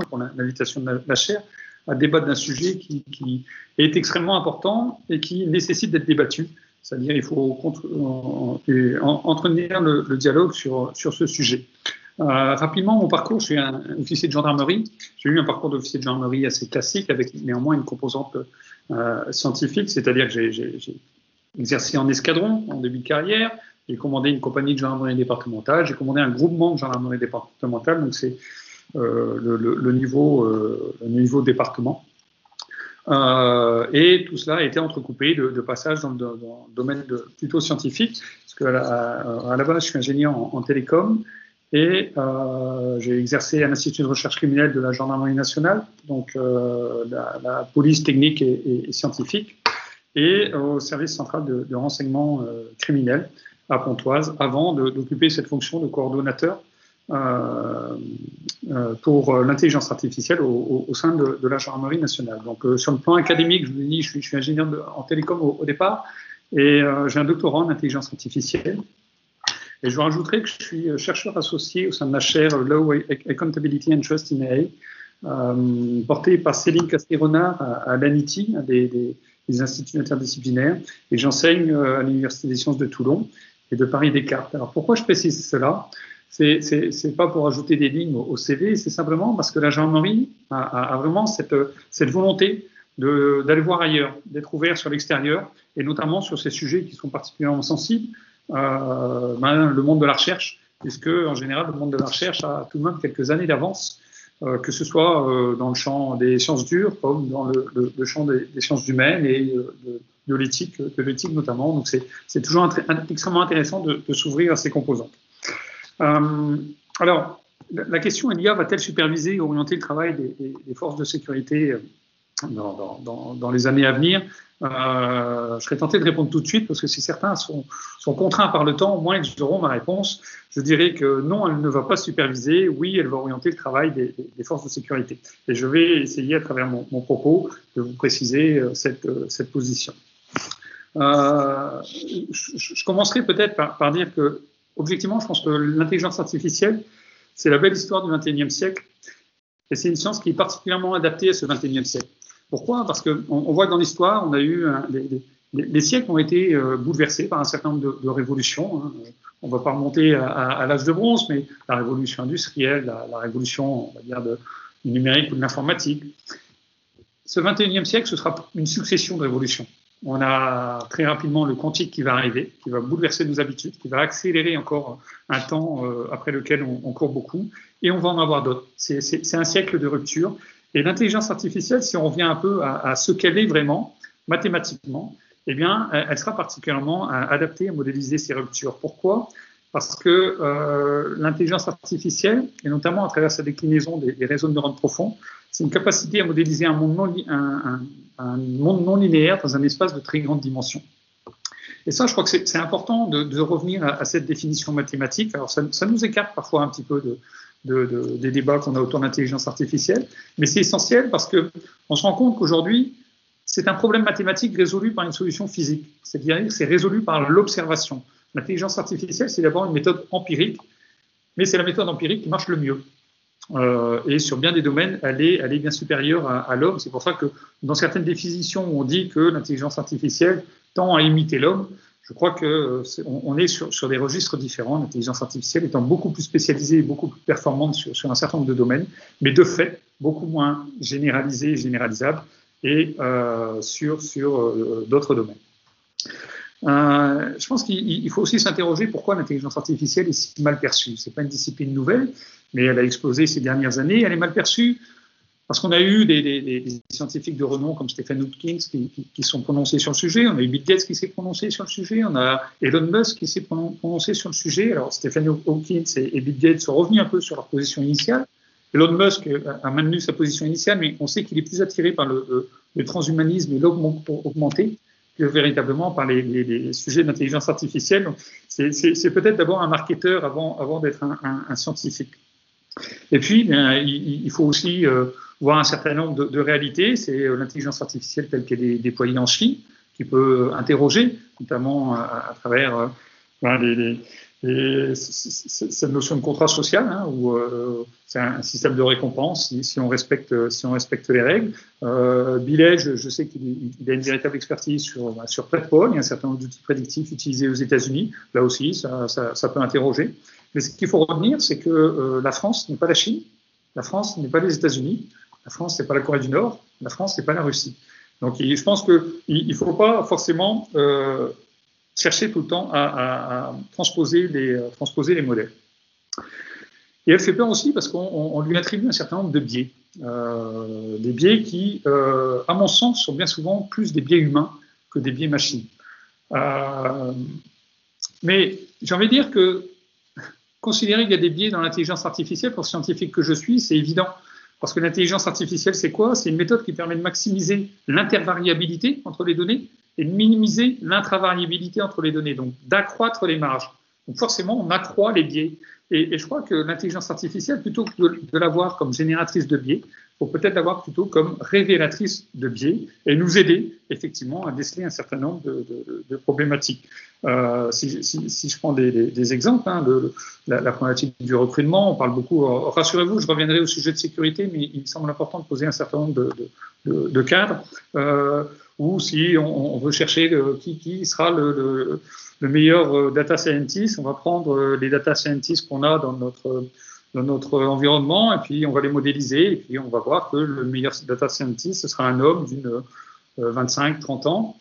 pour l'invitation de la chaire, à débattre d'un sujet qui est extrêmement important et qui nécessite d'être débattu. C'est-à-dire qu'il faut entretenir le dialogue sur ce sujet. Rapidement, mon parcours, je suis un officier de gendarmerie. J'ai eu un parcours d'officier de gendarmerie assez classique, avec néanmoins une composante scientifique, c'est-à-dire que j'ai exercé en escadron en début de carrière, j'ai commandé une compagnie de gendarmerie départementale, j'ai commandé un groupement de gendarmerie départementale, donc c'est le niveau département. Et tout cela a été entrecoupé de passages dans le domaine plutôt scientifique, parce qu'à la base, je suis ingénieur en télécom, et j'ai exercé à l'Institut de recherche criminelle de la Gendarmerie nationale, donc la police technique et scientifique, et au service central de renseignement criminel à Pontoise, avant d'occuper cette fonction de coordonnateur pour l'intelligence artificielle au sein de la Gendarmerie nationale. Donc sur le plan académique, je vous dis, je suis ingénieur en télécom au départ, et j'ai un doctorat en intelligence artificielle. Et je rajouterai que je suis chercheur associé au sein de la chaire Law, Accountability and Trust in AI, portée par Céline Casté-Renard à l'ANITI, des instituts interdisciplinaires, et j'enseigne à l'Université des sciences de Toulon et de Paris-Descartes. Alors pourquoi je précise cela? C'est pas pour ajouter des lignes au CV, c'est simplement parce que la gendarmerie a vraiment cette volonté d'aller voir ailleurs, d'être ouvert sur l'extérieur, et notamment sur ces sujets qui sont particulièrement sensibles, le monde de la recherche, puisque en général le monde de la recherche a tout de même quelques années d'avance, que ce soit dans le champ des sciences dures, comme dans le champ des sciences humaines et de l'éthique notamment. Donc c'est toujours extrêmement intéressant de s'ouvrir à ces composantes. Alors, la question, l'IA va-t-elle superviser et orienter le travail des forces de sécurité dans les années à venir? Je serais tenté de répondre tout de suite, parce que si certains sont contraints par le temps, au moins ils auront ma réponse. Je dirais que non, elle ne va pas superviser. Oui, elle va orienter le travail des forces de sécurité. Et je vais essayer, à travers mon propos, de vous préciser cette position. Je commencerai peut-être par dire que, objectivement, je pense que l'intelligence artificielle, c'est la belle histoire du XXIe siècle, et c'est une science qui est particulièrement adaptée à ce XXIe siècle. Pourquoi? Parce qu'on voit que dans l'histoire, on a eu les siècles ont été bouleversés par un certain nombre de révolutions. Hein. On ne va pas remonter à l'âge de bronze, mais la révolution industrielle, la révolution, on va dire, du numérique ou de l'informatique. Ce XXIe siècle, ce sera une succession de révolutions. On a très rapidement le quantique qui va arriver, qui va bouleverser nos habitudes, qui va accélérer encore un temps après lequel on court beaucoup, et on va en avoir d'autres. C'est un siècle de rupture. Et l'intelligence artificielle, si on revient un peu à ce qu'elle est vraiment, mathématiquement, eh bien, elle sera particulièrement adaptée à modéliser ces ruptures. Pourquoi? Parce que l'intelligence artificielle, et notamment à travers sa déclinaison des réseaux de neurones profonds, c'est une capacité à modéliser un monde non linéaire dans un espace de très grande dimension. Et ça, je crois que c'est important de revenir à cette définition mathématique. Alors, ça nous écarte parfois un petit peu des débats qu'on a autour de l'intelligence artificielle, mais c'est essentiel parce qu'on se rend compte qu'aujourd'hui, c'est un problème mathématique résolu par une solution physique. C'est-à-dire que c'est résolu par l'observation. L'intelligence artificielle, c'est d'abord une méthode empirique, mais c'est la méthode empirique qui marche le mieux. Et sur bien des domaines, elle est bien supérieure à l'homme. C'est pour ça que dans certaines définitions, on dit que l'intelligence artificielle tend à imiter l'homme. Je crois qu'on est sur des registres différents, l'intelligence artificielle étant beaucoup plus spécialisée et beaucoup plus performante sur un certain nombre de domaines, mais de fait, beaucoup moins généralisée et généralisable et sur d'autres domaines. Je pense qu'il faut aussi s'interroger pourquoi l'intelligence artificielle est si mal perçue. Ce n'est pas une discipline nouvelle, mais elle a explosé ces dernières années. Elle est mal perçue parce qu'on a eu des scientifiques de renom comme Stephen Hawking qui sont prononcés sur le sujet. On a eu Bill Gates qui s'est prononcé sur le sujet. On a Elon Musk qui s'est prononcé sur le sujet. Alors Stephen Hawking et Bill Gates sont revenus un peu sur leur position initiale. Elon Musk a maintenu sa position initiale, mais on sait qu'il est plus attiré par le transhumanisme et l'augmenté que véritablement par les sujets de l'intelligence artificielle. C'est peut-être d'abord un marketeur avant d'être un scientifique. Et puis, il faut aussi voir un certain nombre de réalités. C'est l'intelligence artificielle telle qu'elle est déployée en Chine, qui peut interroger, notamment à travers Et cette notion de contrat social, hein, où c'est un système de récompense si on respecte les règles. Billet, je sais qu'il a une véritable expertise sur PredPol. Il y a un certain nombre d'outils prédictifs utilisés aux États-Unis. Là aussi, ça peut interroger. Mais ce qu'il faut retenir, c'est que la France n'est pas la Chine, la France n'est pas les États-Unis, la France n'est pas la Corée du Nord, la France n'est pas la Russie. Donc, je pense qu'il ne faut pas forcément chercher tout le temps à transposer les modèles. Et elle fait peur aussi parce qu'on lui attribue un certain nombre de biais. Des biais qui, à mon sens, sont bien souvent plus des biais humains que des biais machines. Mais j'ai envie de dire que considérer qu'il y a des biais dans l'intelligence artificielle, pour scientifique que je suis, c'est évident. Parce que l'intelligence artificielle, c'est quoi? C'est une méthode qui permet de maximiser l'intervariabilité entre les données et de minimiser l'intravariabilité entre les données, donc d'accroître les marges. Donc forcément, on accroît les biais. Et je crois que l'intelligence artificielle, plutôt que de la voir comme génératrice de biais, il faut peut-être la voir plutôt comme révélatrice de biais et nous aider effectivement à déceler un certain nombre de problématiques. Si je prends des exemples, hein, la problématique du recrutement, on parle beaucoup, rassurez-vous, je reviendrai au sujet de sécurité, mais il me semble important de poser un certain nombre de cadres, ou si on veut chercher qui sera le meilleur data scientist, on va prendre les data scientists qu'on a dans notre environnement, et puis on va les modéliser, et puis on va voir que le meilleur data scientist, ce sera un homme d'une 25-30 ans.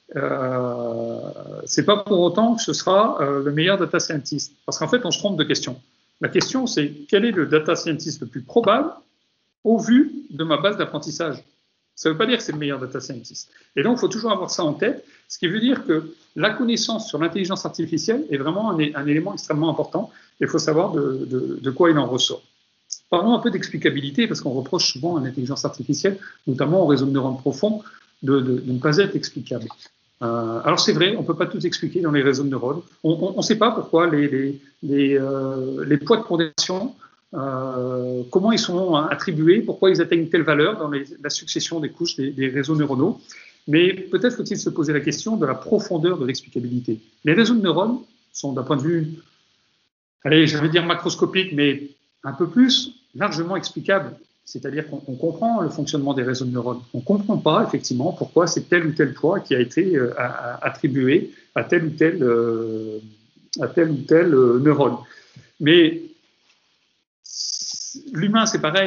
C'est pas pour autant que ce sera le meilleur data scientist, parce qu'en fait, on se trompe de question. La question, c'est quel est le data scientist le plus probable au vu de ma base d'apprentissage? Ça ne veut pas dire que c'est le meilleur data scientist. Et donc, il faut toujours avoir ça en tête, ce qui veut dire que la connaissance sur l'intelligence artificielle est vraiment un élément extrêmement important, et il faut savoir de quoi il en ressort. Parlons un peu d'explicabilité, parce qu'on reproche souvent à l'intelligence artificielle, notamment aux réseaux de neurones profonds, de ne pas être explicable. Alors c'est vrai, on ne peut pas tout expliquer dans les réseaux de neurones. On ne sait pas pourquoi les poids de condensation, comment ils sont attribués, pourquoi ils atteignent telle valeur dans la succession des couches des réseaux neuronaux. Mais peut-être faut-il se poser la question de la profondeur de l'explicabilité. Les réseaux de neurones sont d'un point de vue, allez, je vais dire macroscopique, mais un peu plus largement explicables. C'est-à-dire qu'on comprend le fonctionnement des réseaux de neurones. On ne comprend pas, effectivement, pourquoi c'est tel ou tel poids qui a été attribué à tel ou tel neurone. Mais l'humain, c'est pareil.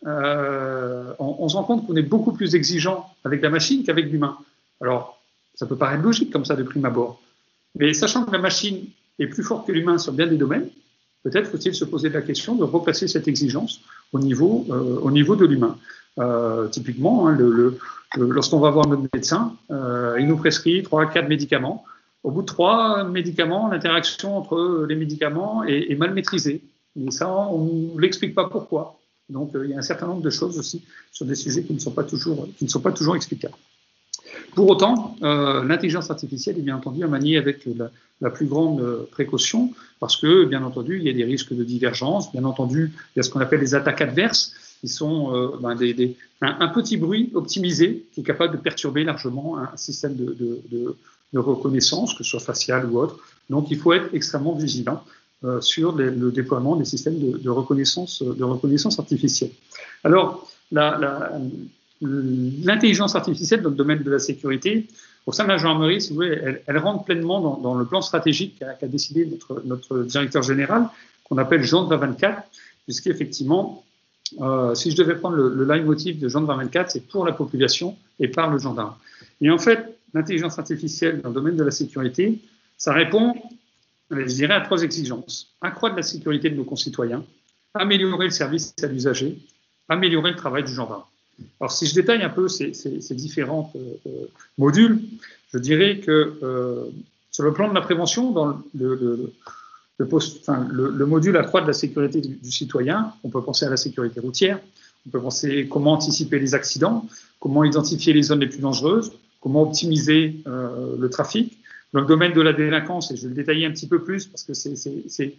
On se rend compte qu'on est beaucoup plus exigeant avec la machine qu'avec l'humain. Alors, ça peut paraître logique comme ça de prime abord. Mais sachant que la machine est plus forte que l'humain sur bien des domaines, peut-être faut-il se poser la question de replacer cette exigence au niveau de l'humain. Typiquement, hein, lorsqu'on va voir notre médecin, il nous prescrit 3-4 médicaments. Au bout de 3 médicaments, l'interaction entre les médicaments est mal maîtrisée. Et ça, on ne l'explique pas pourquoi. Donc, il y a un certain nombre de choses aussi sur des sujets qui ne sont pas toujours explicables. Pour autant, l'intelligence artificielle est bien entendu à manier avec la plus grande précaution, parce que, bien entendu, il y a des risques de divergence. Bien entendu, il y a ce qu'on appelle les attaques adverses, qui sont un petit bruit optimisé qui est capable de perturber largement un système de reconnaissance, que ce soit facial ou autre. Donc, il faut être extrêmement vigilant sur le déploiement des systèmes de reconnaissance artificielle. Alors, l'intelligence artificielle dans le domaine de la sécurité, au sein de la gendarmerie, si vous voulez, elle rentre pleinement dans le plan stratégique qu'a décidé notre directeur général, qu'on appelle Gendarme 24, puisqu'effectivement, si je devais prendre le leitmotiv de Gendarme 24, c'est pour la population et par le gendarme. Et en fait, l'intelligence artificielle dans le domaine de la sécurité, ça répond, je dirais, à 3 exigences. Accroître la sécurité de nos concitoyens, améliorer le service à l'usager, améliorer le travail du gendarme. Alors, si je détaille un peu ces différents modules, je dirais que sur le plan de la prévention, dans le module accroître la sécurité du citoyen, on peut penser à la sécurité routière, on peut penser comment anticiper les accidents, comment identifier les zones les plus dangereuses, comment optimiser le trafic. Dans le domaine de la délinquance, et je vais le détailler un petit peu plus parce que c'est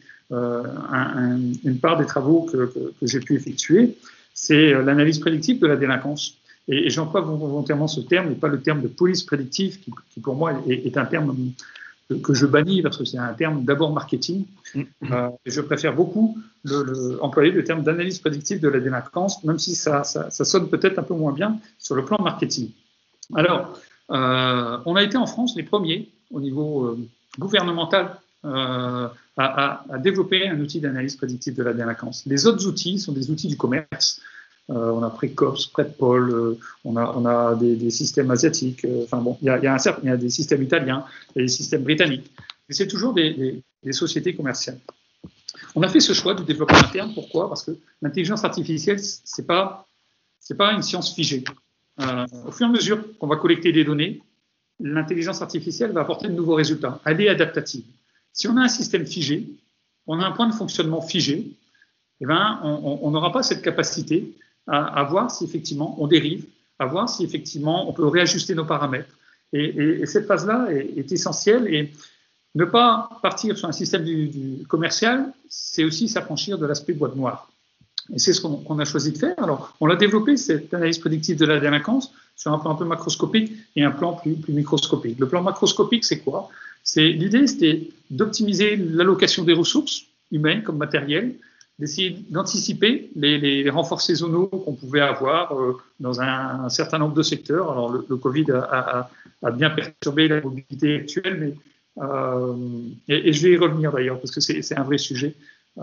une part des travaux que j'ai pu effectuer, c'est l'analyse prédictive de la délinquance. Et j'emploie volontairement ce terme, et pas le terme de police prédictive, qui pour moi est un terme que je bannis parce que c'est un terme d'abord marketing. Et je préfère beaucoup employer le terme d'analyse prédictive de la délinquance, même si ça sonne peut-être un peu moins bien sur le plan marketing. Alors, on a été en France les premiers au niveau gouvernemental à développer un outil d'analyse prédictive de la délinquance. Les autres outils sont des outils du commerce. On a Précops, Predpol, on a des systèmes asiatiques. Enfin bon, il y a des systèmes italiens, il y a des systèmes britanniques. Mais c'est toujours des sociétés commerciales. On a fait ce choix du développement interne. Pourquoi? Parce que l'intelligence artificielle, c'est pas une science figée. Au fur et à mesure qu'on va collecter des données, l'intelligence artificielle va apporter de nouveaux résultats. Elle est adaptative. Si on a un système figé, on a un point de fonctionnement figé, eh ben, on n'aura pas cette capacité à voir si effectivement on dérive, à voir si effectivement on peut réajuster nos paramètres. Et cette phase-là est essentielle. Et ne pas partir sur un système du commercial, c'est aussi s'affranchir de l'aspect boîte noire. Et c'est ce qu'on a choisi de faire. Alors, on l'a développé, cette analyse prédictive de la délinquance, sur un plan un peu macroscopique et un plan plus microscopique. Le plan macroscopique, c'est quoi? L'idée, c'était d'optimiser l'allocation des ressources humaines comme matérielles, d'essayer d'anticiper les renforts saisonnaux qu'on pouvait avoir dans un certain nombre de secteurs. Alors, le Covid a bien perturbé la mobilité actuelle, mais, et je vais y revenir d'ailleurs, parce que c'est un vrai sujet.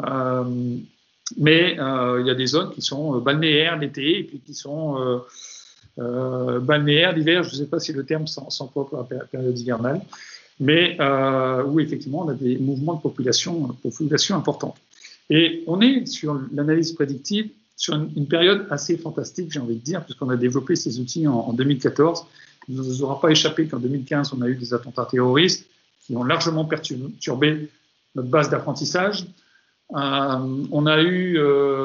Mais il y a des zones qui sont balnéaires l'été et puis qui sont balnéaires l'hiver. Je ne sais pas si le terme s'emploie pour la période hivernale, mais où effectivement on a des mouvements de population importants. Et on est sur l'analyse prédictive sur une période assez fantastique, j'ai envie de dire, puisqu'on a développé ces outils en 2014. Il ne nous aura pas échappé qu'en 2015, on a eu des attentats terroristes qui ont largement perturbé notre base d'apprentissage. On a eu,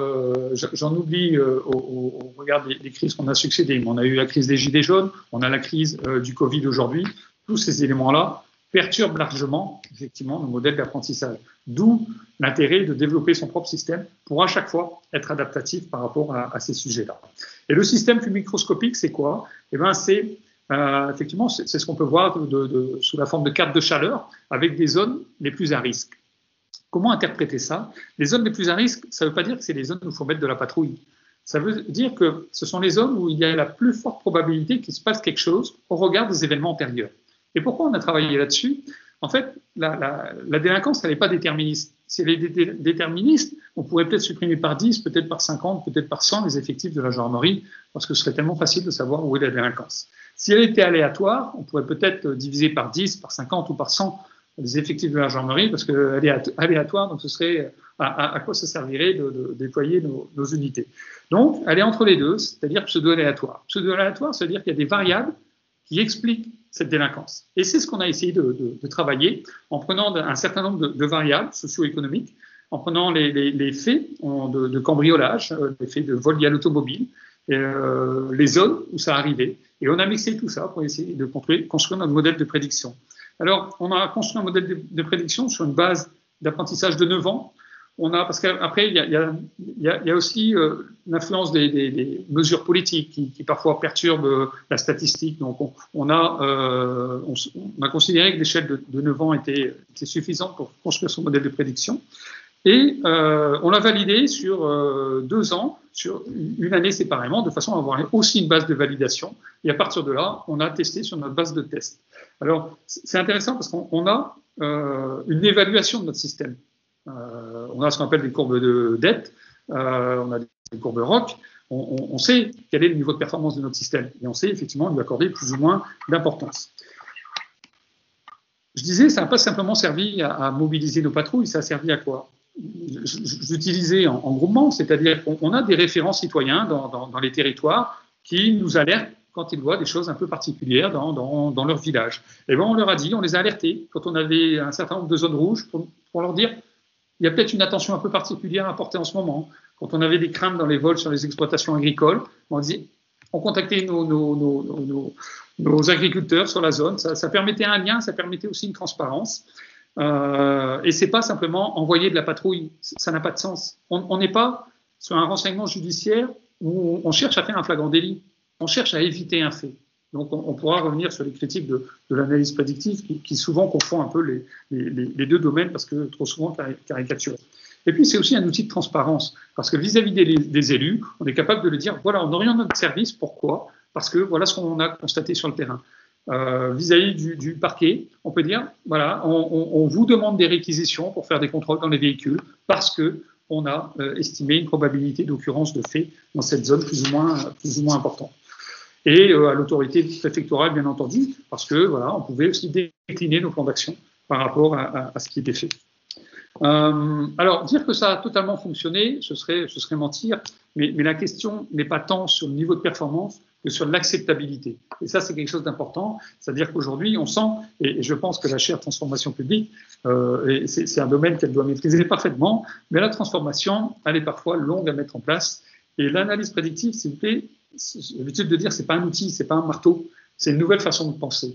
j'en oublie au regard des crises qu'on a succédé, mais on a eu la crise des Gilets jaunes, on a la crise du Covid aujourd'hui. Tous ces éléments-là perturbent largement, effectivement, nos modèles d'apprentissage. D'où l'intérêt de développer son propre système pour à chaque fois être adaptatif par rapport à ces sujets-là. Et le système plus microscopique, c'est quoi? Eh ben, c'est effectivement, c'est ce qu'on peut voir sous la forme de carte de chaleur avec des zones les plus à risque. Comment interpréter ça? Les zones les plus à risque, ça ne veut pas dire que c'est les zones où il faut mettre de la patrouille. Ça veut dire que ce sont les zones où il y a la plus forte probabilité qu'il se passe quelque chose au regard des événements antérieurs. Et pourquoi on a travaillé là-dessus? En fait, la délinquance, elle n'est pas déterministe. Si elle est déterministe, on pourrait peut-être supprimer par 10, peut-être par 50, peut-être par 100 les effectifs de la gendarmerie, parce que ce serait tellement facile de savoir où est la délinquance. Si elle était aléatoire, on pourrait peut-être diviser par 10, par 50 ou par 100 les effectifs de la gendarmerie, parce qu'elle est aléatoire, donc ce serait à quoi ça servirait de déployer nos unités. Donc, elle est entre les deux, c'est-à-dire pseudo-aléatoire. Pseudo-aléatoire, c'est-à-dire qu'il y a des variables qui expliquent cette délinquance. Et c'est ce qu'on a essayé de travailler en prenant un certain nombre de variables socio-économiques, en prenant les faits de cambriolage, les faits de vol lié à l'automobile, les zones où ça arrivait. Et on a mixé tout ça pour essayer de construire notre modèle de prédiction. Alors, on a construit un modèle de prédiction sur une base d'apprentissage de 9 ans. Parce qu'après, il y a aussi l'influence des mesures politiques qui parfois perturbent la statistique. Donc, on a considéré que l'échelle de 9 ans était suffisante pour construire son modèle de prédiction. Et on l'a validé sur 2 ans, sur une année séparément, de façon à avoir aussi une base de validation. Et à partir de là, on a testé sur notre base de test. Alors, c'est intéressant parce qu'on a une évaluation de notre système. On a ce qu'on appelle des courbes de dette, on a des courbes ROC. On sait quel est le niveau de performance de notre système. Et on sait effectivement lui accorder plus ou moins d'importance. Je disais, ça n'a pas simplement servi à mobiliser nos patrouilles, ça a servi à quoi? J'utilisais en groupement, c'est-à-dire qu'on a des référents citoyens dans les territoires qui nous alertent quand ils voient des choses un peu particulières dans leur village. Et bien, on leur a dit, on les a alertés quand on avait un certain nombre de zones rouges pour leur dire, il y a peut-être une attention un peu particulière à porter en ce moment. Quand on avait des craintes dans les vols sur les exploitations agricoles, on contactait nos agriculteurs sur la zone. Ça permettait un lien, ça permettait aussi une transparence. Et c'est pas simplement envoyer de la patrouille, ça n'a pas de sens. On n'est pas sur un renseignement judiciaire où on cherche à faire un flagrant délit, on cherche à éviter un fait. Donc, on pourra revenir sur les critiques de l'analyse prédictive qui souvent confond un peu les deux domaines parce que trop souvent caricaturés. Et puis, c'est aussi un outil de transparence parce que vis-à-vis des élus, on est capable de leur dire, voilà, on oriente notre service, pourquoi? Parce que voilà ce qu'on a constaté sur le terrain. Vis-à-vis du parquet, on peut dire, voilà, on vous demande des réquisitions pour faire des contrôles dans les véhicules parce que on a estimé une probabilité d'occurrence de fait dans cette zone plus ou moins importante. Et à l'autorité préfectorale, bien entendu, parce que voilà, on pouvait aussi décliner nos plans d'action par rapport à ce qui était fait. Alors, dire que ça a totalement fonctionné, ce serait mentir, mais la question n'est pas tant sur le niveau de performance que sur l'acceptabilité. Et ça, c'est quelque chose d'important, c'est-à-dire qu'aujourd'hui, on sent, et je pense que la chaire transformation publique, c'est un domaine qu'elle doit maîtriser parfaitement, mais la transformation, elle est parfois longue à mettre en place. Et l'analyse prédictive, s'il vous plaît, j'ai l'habitude de dire, c'est pas un outil, c'est pas un marteau, c'est une nouvelle façon de penser.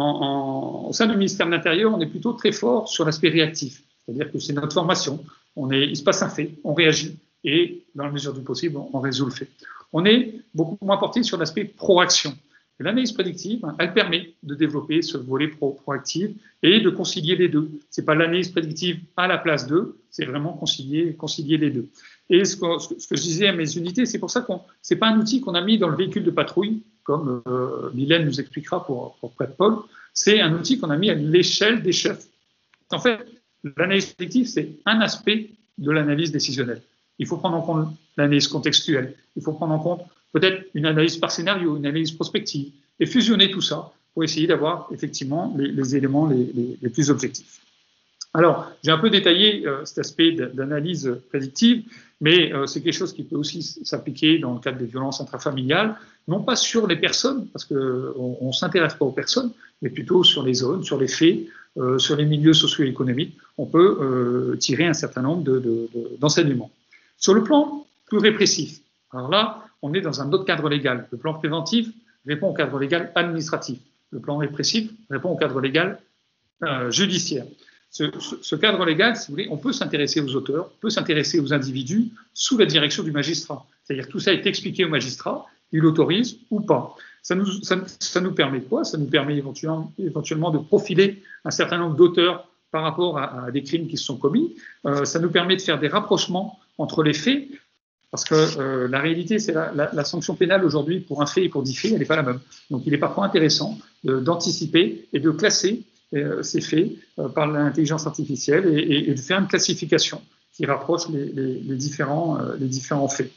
Au sein du ministère de l'Intérieur, on est plutôt très fort sur l'aspect réactif. C'est-à-dire que c'est notre formation, il se passe un fait, on réagit, et dans la mesure du possible, on résout le fait. On est beaucoup moins porté sur l'aspect proaction. L'analyse prédictive, elle permet de développer ce volet proactif et de concilier les deux. C'est pas l'analyse prédictive à la place d'eux, c'est vraiment concilier les deux. Et ce que je disais à mes unités, c'est pour ça que c'est pas un outil qu'on a mis dans le véhicule de patrouille, comme Mylène nous expliquera pour Paul, c'est un outil qu'on a mis à l'échelle des chefs. En fait, l'analyse prédictive, c'est un aspect de l'analyse décisionnelle. Il faut prendre en compte l'analyse contextuelle. Il faut prendre en compte peut-être une analyse par scénario, une analyse prospective, et fusionner tout ça pour essayer d'avoir effectivement les éléments les plus objectifs. Alors, j'ai un peu détaillé cet aspect d'analyse prédictive, mais c'est quelque chose qui peut aussi s'appliquer dans le cadre des violences intrafamiliales, non pas sur les personnes, parce qu'on ne s'intéresse pas aux personnes, mais plutôt sur les zones, sur les faits, sur les milieux socio-économiques. On peut tirer un certain nombre d'enseignements. Sur le plan plus répressif, alors là, on est dans un autre cadre légal. Le plan préventif répond au cadre légal administratif. Le plan répressif répond au cadre légal judiciaire. Ce cadre légal, si vous voulez, on peut s'intéresser aux auteurs, on peut s'intéresser aux individus sous la direction du magistrat. C'est-à-dire que tout ça est expliqué au magistrat, il autorise ou pas. Ça nous permet quoi? Ça nous permet éventuellement de profiler un certain nombre d'auteurs par rapport à des crimes qui se sont commis. Ça nous permet de faire des rapprochements entre les faits, parce que la réalité, c'est la sanction pénale aujourd'hui pour un fait et pour 10 faits, elle n'est pas la même. Donc il est parfois intéressant d'anticiper et de classer ces faits par l'intelligence artificielle et de faire une classification qui rapproche les différents faits.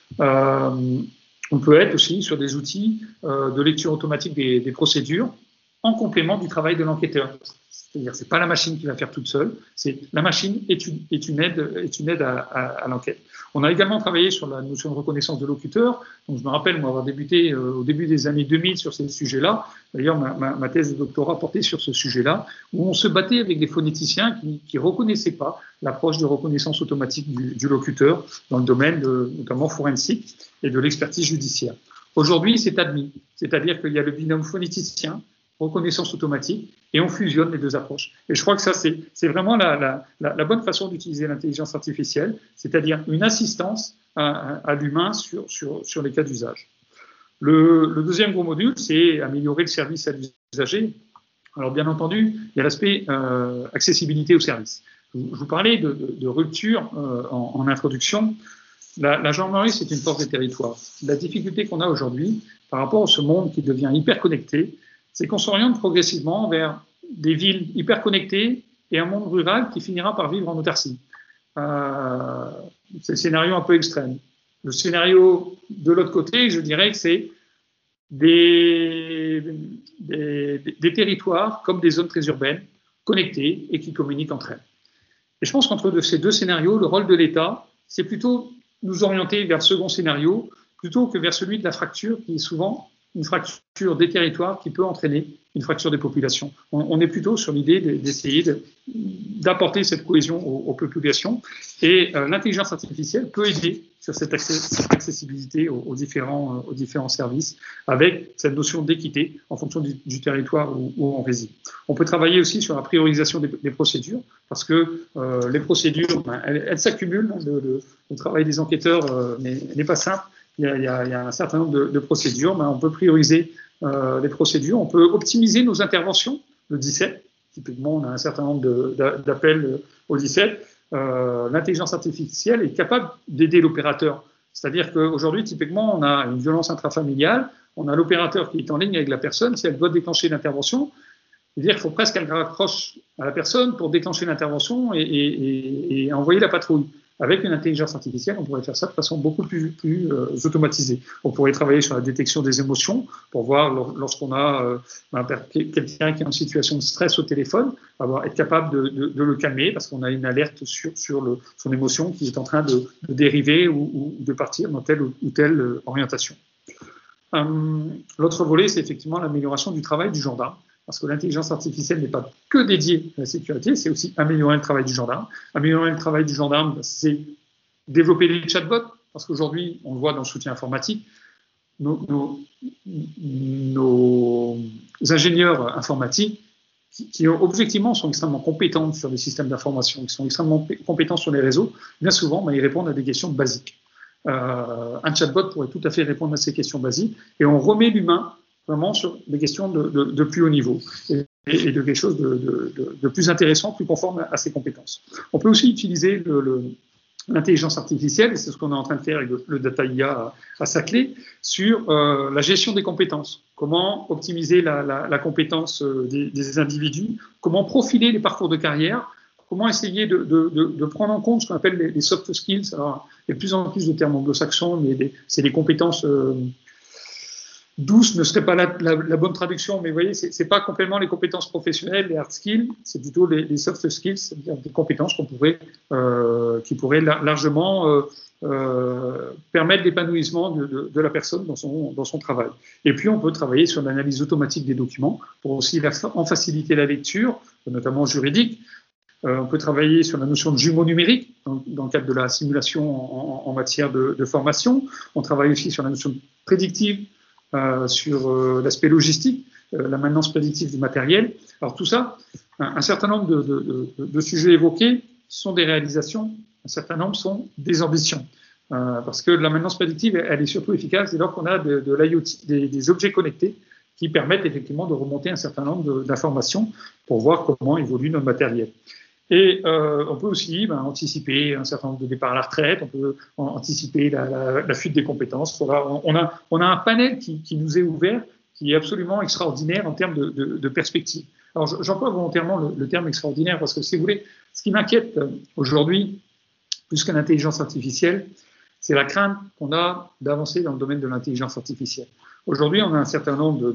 On peut être aussi sur des outils de lecture automatique des procédures en complément du travail de l'enquêteur. C'est-à-dire, c'est pas la machine qui va faire toute seule, c'est la machine est une aide à l'enquête. On a également travaillé sur la notion de reconnaissance de locuteur. Donc, je me rappelle, moi, avoir débuté au début des années 2000 sur ces sujets-là. D'ailleurs, ma thèse de doctorat portait sur ce sujet-là, où on se battait avec des phonéticiens qui reconnaissaient pas l'approche de reconnaissance automatique du locuteur dans le domaine notamment forensique et de l'expertise judiciaire. Aujourd'hui, c'est admis. C'est-à-dire qu'il y a le binôme phonéticien, reconnaissance automatique, et on fusionne les deux approches. Et je crois que ça, c'est vraiment la bonne façon d'utiliser l'intelligence artificielle, c'est-à-dire une assistance à l'humain sur les cas d'usage. Le deuxième gros module, c'est améliorer le service à l'usager. Alors, bien entendu, il y a l'aspect accessibilité au service. Je vous parlais de rupture en introduction. La gendarmerie, c'est une force des territoires. La difficulté qu'on a aujourd'hui, par rapport à ce monde qui devient hyper connecté, c'est qu'on s'oriente progressivement vers des villes hyper connectées et un monde rural qui finira par vivre en autarcie. C'est le scénario un peu extrême. Le scénario de l'autre côté, je dirais que c'est des territoires comme des zones très urbaines, connectées et qui communiquent entre elles. Et je pense qu'entre ces deux scénarios, le rôle de l'État, c'est plutôt nous orienter vers le second scénario, plutôt que vers celui de la fracture, qui est souvent une fracture des territoires qui peut entraîner une fracture des populations. On est plutôt sur l'idée d'essayer d'apporter cette cohésion aux populations, et l'intelligence artificielle peut aider sur cette accessibilité aux différents services, avec cette notion d'équité en fonction du territoire où on réside. On peut travailler aussi sur la priorisation des procédures, parce que les procédures, elles s'accumulent. Le travail des enquêteurs n'est pas simple. il y a un certain nombre de procédures. On peut prioriser les procédures, on peut optimiser nos interventions, le 17. Typiquement, on a un certain nombre d'appels au 17. L'intelligence artificielle est capable d'aider l'opérateur. C'est-à-dire qu'aujourd'hui, typiquement, on a une violence intrafamiliale, on a l'opérateur qui est en ligne avec la personne. Si elle doit déclencher l'intervention, c'est-à-dire qu'il faut presque qu'elle raccroche à la personne pour déclencher l'intervention et envoyer la patrouille. Avec une intelligence artificielle, on pourrait faire ça de façon beaucoup plus automatisée. On pourrait travailler sur la détection des émotions pour voir lorsqu'on a quelqu'un qui est en situation de stress au téléphone, être capable de le calmer parce qu'on a une alerte sur son émotion qui est en train de dériver ou de partir dans telle ou telle orientation. L'autre volet, c'est effectivement l'amélioration du travail du gendarme. Parce que l'intelligence artificielle n'est pas que dédiée à la sécurité, c'est aussi améliorer le travail du gendarme. Améliorer le travail du gendarme, c'est développer les chatbots, parce qu'aujourd'hui, on le voit dans le soutien informatique, nos ingénieurs informatiques, qui objectivement sont extrêmement compétents sur les systèmes d'information, qui sont extrêmement compétents sur les réseaux, bien souvent, ils répondent à des questions basiques. Un chatbot pourrait tout à fait répondre à ces questions basiques, et on remet l'humain vraiment sur des questions de plus haut niveau et de quelque chose de plus intéressant, plus conforme à ses compétences. On peut aussi utiliser l'intelligence artificielle, et c'est ce qu'on est en train de faire avec le Data IA à Saclay, sur la gestion des compétences. Comment optimiser la compétence des individus, comment profiler les parcours de carrière, comment essayer de prendre en compte ce qu'on appelle les soft skills. Alors, il y a de plus en plus de termes anglo-saxons, mais c'est des compétences douce ne serait pas la bonne traduction, mais vous voyez, c'est pas complètement les compétences professionnelles, les hard skills, c'est plutôt les soft skills, c'est-à-dire des compétences qui pourraient largement permettre l'épanouissement de la personne dans son travail. Et puis, on peut travailler sur l'analyse automatique des documents pour aussi en faciliter la lecture, notamment juridique. On peut travailler sur la notion de jumeaux numériques dans le cadre de la simulation en matière de formation. On travaille aussi sur la notion prédictive, sur l'aspect logistique, la maintenance prédictive du matériel. Alors tout ça, un certain nombre de sujets évoqués sont des réalisations, un certain nombre sont des ambitions. Parce que la maintenance prédictive, elle est surtout efficace dès lors qu'on a de l'IoT, des objets connectés qui permettent effectivement de remonter un certain nombre d'informations pour voir comment évolue notre matériel. Et on peut aussi anticiper un certain nombre de départs à la retraite, on peut anticiper la fuite des compétences. Voilà, on a un panel qui nous est ouvert, qui est absolument extraordinaire en termes de perspective. Alors j'emploie volontairement le terme extraordinaire parce que, si vous voulez, ce qui m'inquiète aujourd'hui, plus que l'intelligence artificielle, c'est la crainte qu'on a d'avancer dans le domaine de l'intelligence artificielle. Aujourd'hui, on a un certain nombre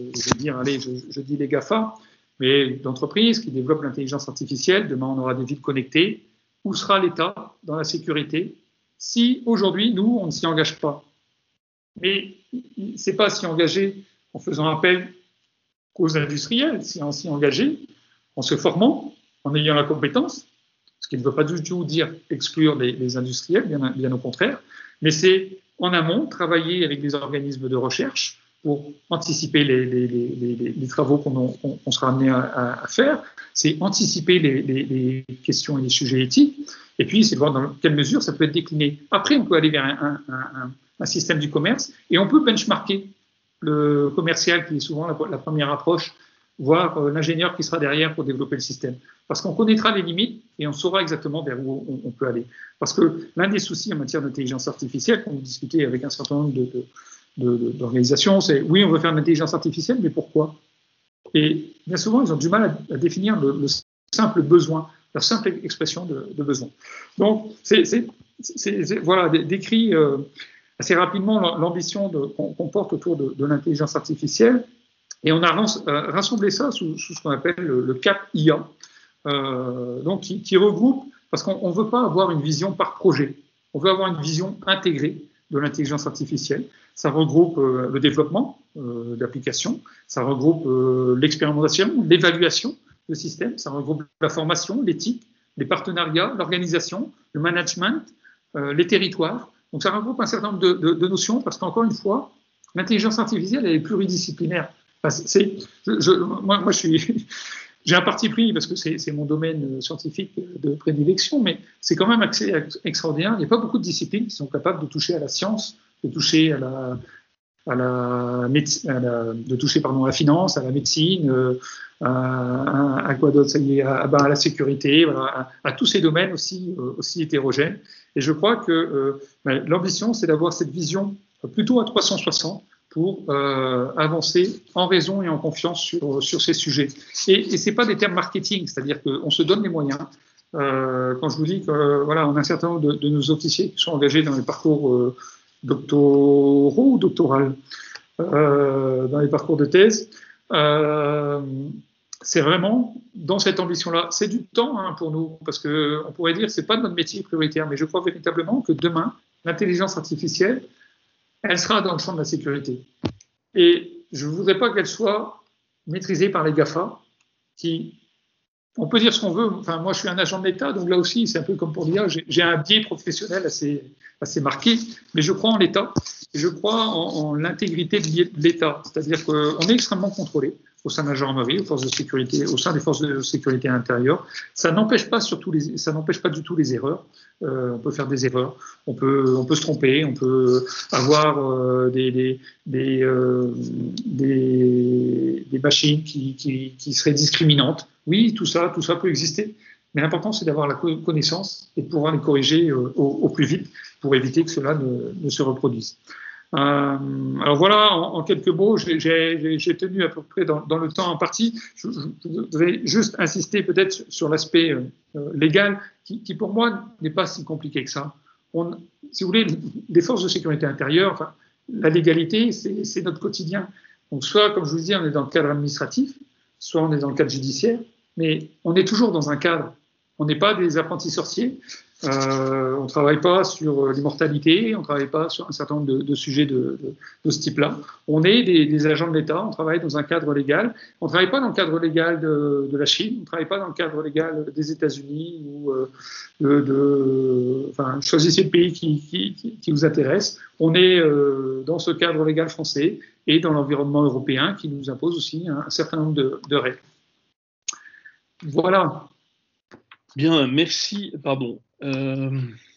je dis les GAFA, mais d'entreprises qui développent l'intelligence artificielle. Demain, on aura des villes connectées. Où sera l'État dans la sécurité si aujourd'hui, nous, on ne s'y engage pas? Mais c'est pas s'y engager en faisant appel qu'aux industriels, c'est en s'y engager, en se formant, en ayant la compétence, ce qui ne veut pas du tout dire exclure les industriels, bien au contraire, mais c'est en amont travailler avec des organismes de recherche pour anticiper les travaux qu'on sera amené à faire, c'est anticiper les questions et les sujets éthiques, et puis c'est de voir dans quelle mesure ça peut être décliné. Après, on peut aller vers un système du commerce, et on peut benchmarker le commercial, qui est souvent la première approche, voir l'ingénieur qui sera derrière pour développer le système. Parce qu'on connaîtra les limites et on saura exactement vers où on peut aller. Parce que l'un des soucis en matière d'intelligence artificielle, qu'on discutait avec un certain nombre d'organisations, c'est oui, on veut faire de l'intelligence artificielle, mais pourquoi? Et bien souvent, ils ont du mal à définir le simple besoin, leur simple expression de besoin. Donc, voilà, décrit assez rapidement l'ambition qu'on porte autour de l'intelligence artificielle. Et on a rassemblé ça sous ce qu'on appelle le CAP IA, donc qui regroupe, parce qu'on ne veut pas avoir une vision par projet, on veut avoir une vision intégrée de l'intelligence artificielle. Ça regroupe le développement d'applications, ça regroupe l'expérimentation, l'évaluation de systèmes, ça regroupe la formation, l'éthique, les partenariats, l'organisation, le management, les territoires. Donc ça regroupe un certain nombre de notions, parce qu'encore une fois, l'intelligence artificielle, elle est pluridisciplinaire. Enfin, moi, j'ai un parti pris parce que c'est mon domaine scientifique de prédilection, mais c'est quand même assez extraordinaire. Il n'y a pas beaucoup de disciplines qui sont capables de toucher à la science toucher à la finance, à la médecine, à quoi d'autre, à la sécurité, voilà, à tous ces domaines aussi hétérogènes. Et je crois que l'ambition, c'est d'avoir cette vision plutôt à 360 pour avancer en raison et en confiance sur ces sujets. Et c'est pas des termes marketing, c'est-à-dire qu'on se donne les moyens. Quand je vous dis que voilà, on a un certain nombre de nos officiers qui sont engagés dans les parcours doctoraux ou doctorales, dans les parcours de thèse, c'est vraiment dans cette ambition-là. C'est du temps pour nous, parce qu'on pourrait dire que ce n'est pas notre métier prioritaire, mais je crois véritablement que demain, l'intelligence artificielle, elle sera dans le champ de la sécurité. Et je ne voudrais pas qu'elle soit maîtrisée par les GAFA, qui, on peut dire ce qu'on veut, enfin, moi je suis un agent de l'État, donc là aussi c'est un peu comme pour dire, j'ai un biais professionnel assez marqué, mais je crois en l'État, et je crois en l'intégrité de l'État, c'est-à-dire qu'on est extrêmement contrôlé au sein de la gendarmerie, aux forces de sécurité, au sein des forces de sécurité intérieure. Ça n'empêche pas du tout les erreurs. On peut faire des erreurs, on peut se tromper, on peut avoir des machines qui seraient discriminantes. Oui, tout ça peut exister. Mais l'important, c'est d'avoir la connaissance et de pouvoir les corriger au plus vite pour éviter que cela ne se reproduise. Alors voilà, en quelques mots, j'ai tenu à peu près dans le temps imparti. Je voudrais juste insister peut-être sur l'aspect légal, qui pour moi n'est pas si compliqué que ça. Si vous voulez, les forces de sécurité intérieure, enfin, la légalité, c'est notre quotidien. Donc soit, comme je vous dis, on est dans le cadre administratif, soit on est dans le cadre judiciaire, mais on est toujours dans un cadre. On n'est pas des apprentis sorciers. On ne travaille pas sur l'immortalité, on ne travaille pas sur un certain nombre de sujets de ce type-là. On est des agents de l'État, on travaille dans un cadre légal. On ne travaille pas dans le cadre légal de la Chine, on ne travaille pas dans le cadre légal des États-Unis ou enfin, choisissez le pays qui vous intéresse. On est dans ce cadre légal français et dans l'environnement européen qui nous impose aussi un certain nombre de règles. Voilà. Bien, merci. Pardon.